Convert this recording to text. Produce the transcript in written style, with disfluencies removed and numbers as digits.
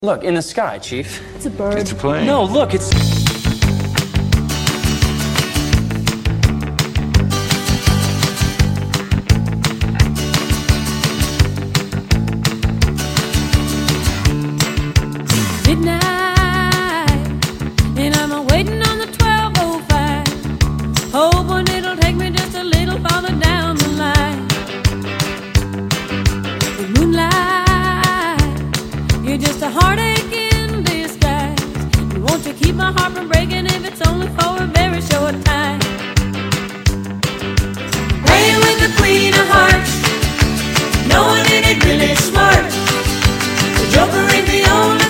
Look, in the sky, Chief. It's a bird. It's a plane. No, look, it's... Midnight, and I'm waiting on the 12:05, hoping it'll take me just a little farther down the line. The moonlight, you're just a heartache in disguise. You want to keep my heart from breaking if it's only for a very short time. Playing with the Queen of Hearts, no one in it really smart. The Joker ain't the only